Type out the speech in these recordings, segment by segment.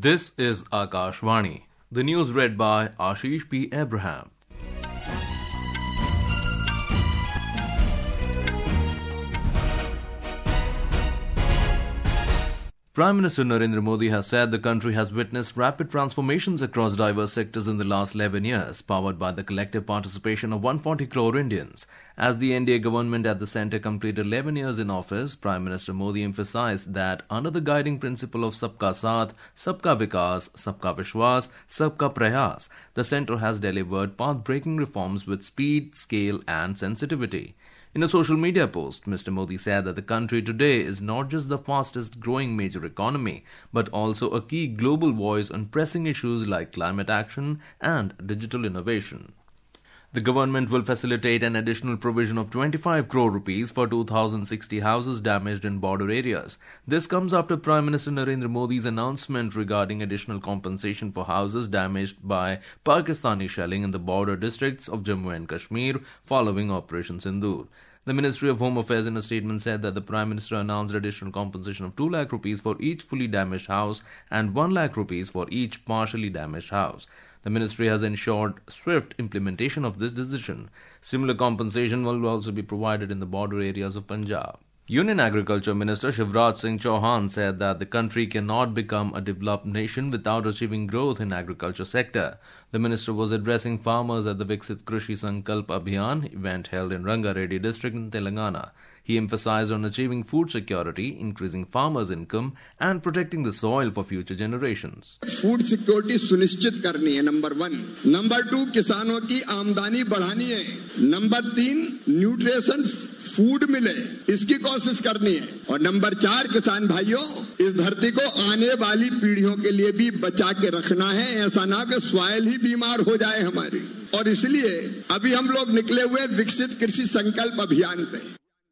This is Akashvani. The news read by Ashish P. Abraham. Prime Minister Narendra Modi has said the country has witnessed rapid transformations across diverse sectors in the last 11 years, powered by the collective participation of 140 crore Indians. As the NDA government at the centre completed 11 years in office, Prime Minister Modi emphasised that under the guiding principle of Sabka Saath, Sabka Vikas, Sabka Vishwas, Sabka Prayas, the centre has delivered path-breaking reforms with speed, scale and sensitivity. In a social media post, Mr. Modi said that the country today is not just the fastest growing major economy, but also a key global voice on pressing issues like climate action and digital innovation. The government will facilitate an additional provision of 25 crore rupees for 2,060 houses damaged in border areas. This comes after Prime Minister Narendra Modi's announcement regarding additional compensation for houses damaged by Pakistani shelling in the border districts of Jammu and Kashmir following Operation Sindoor. The Ministry of Home Affairs in a statement said that the Prime Minister announced additional compensation of 2 lakh rupees for each fully damaged house and 1 lakh rupees for each partially damaged house. The ministry has ensured swift implementation of this decision. Similar compensation will also be provided in the border areas of Punjab. Union Agriculture Minister Shivraj Singh Chauhan said that the country cannot become a developed nation without achieving growth in agriculture sector. The minister was addressing farmers at the Viksit Krishi Sankalp Abhiyan event held in Rangareddy district in Telangana. He emphasized on achieving food security, increasing farmers' income and protecting the soil for future generations. Food security सुनिश्चित करनी है number 1. Number 2 किसानों की आमदनी बढ़ानी है. Number 3 nutrition food मिले इसकी कोशिश करनी है. और नंबर 4 किसान भाइयों इस धरती को आने वाली पीढ़ियों के लिए भी बचा के रखना है. ऐसा ना कि सॉइल ही बीमार हो जाए हमारी. और इसलिए अभी हम लोग निकले हुए विकसित कृषि संकल्प अभियान पे.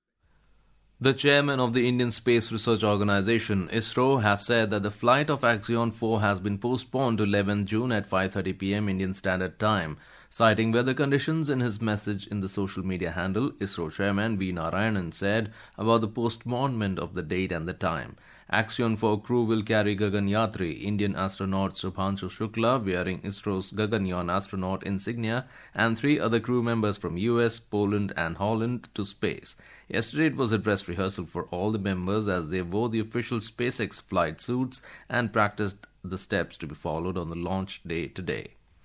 The chairman of the Indian Space Research Organisation, ISRO, has said that the flight of Axion 4 has been postponed to 11 June at 5:30 p.m. Indian Standard Time. Citing weather conditions in his message in the social media handle, ISRO chairman V. Narayanan said about the postponement of the date and the time. Axion 4 crew will carry Gaganyatri, Indian astronaut Shubhanshu Shukla, wearing ISRO's Gaganyaan astronaut insignia, and 3 other crew members from US, Poland and Holland to space. Yesterday it was a dress rehearsal for all the members as they wore the official SpaceX flight suits and practiced the steps to be followed on the launch day today.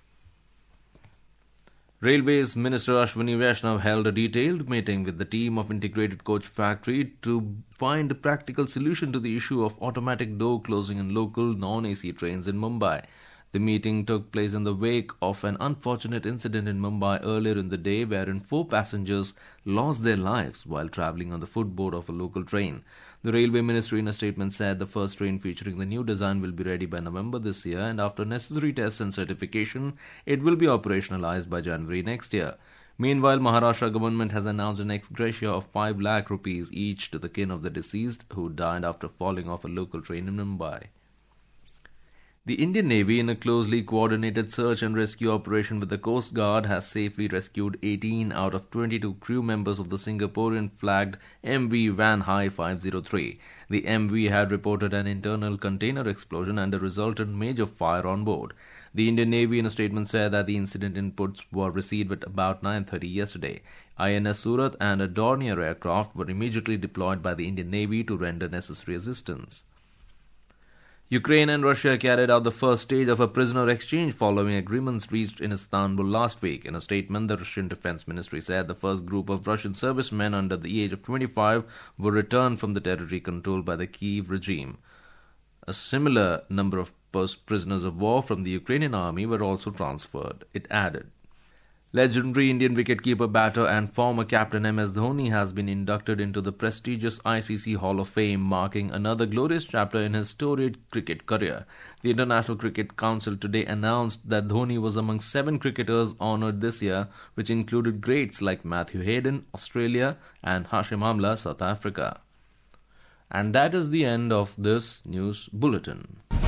Railways Minister Ashwini Vaishnav held a detailed meeting with the team of Integrated Coach Factory to find a practical solution to the issue of automatic door closing in local non-AC trains in Mumbai. The meeting took place in the wake of an unfortunate incident in Mumbai earlier in the day wherein 4 passengers lost their lives while travelling on the footboard of a local train. The Railway Ministry in a statement said the first train featuring the new design will be ready by November this year and after necessary tests and certification, it will be operationalized by January next year. Meanwhile, Maharashtra government has announced an ex gratia of 5 lakh rupees each to the kin of the deceased who died after falling off a local train in Mumbai. The Indian Navy, in a closely coordinated search and rescue operation with the Coast Guard, has safely rescued 18 out of 22 crew members of the Singaporean-flagged MV Van Hai 503. The MV had reported an internal container explosion and a resultant major fire on board. The Indian Navy, in a statement, said that the incident inputs were received at about 9:30 yesterday. INS Surat and a Dornier aircraft were immediately deployed by the Indian Navy to render necessary assistance. Ukraine and Russia carried out the first stage of a prisoner exchange following agreements reached in Istanbul last week. In a statement, the Russian Defense Ministry said the first group of Russian servicemen under the age of 25 were returned from the territory controlled by the Kyiv regime. A similar number of prisoners of war from the Ukrainian army were also transferred, it added. Legendary Indian wicketkeeper, batter and former captain MS Dhoni has been inducted into the prestigious ICC Hall of Fame, marking another glorious chapter in his storied cricket career. The International Cricket Council today announced that Dhoni was among 7 cricketers honoured this year, which included greats like Matthew Hayden, Australia, and Hashim Amla, South Africa. And that is the end of this news bulletin.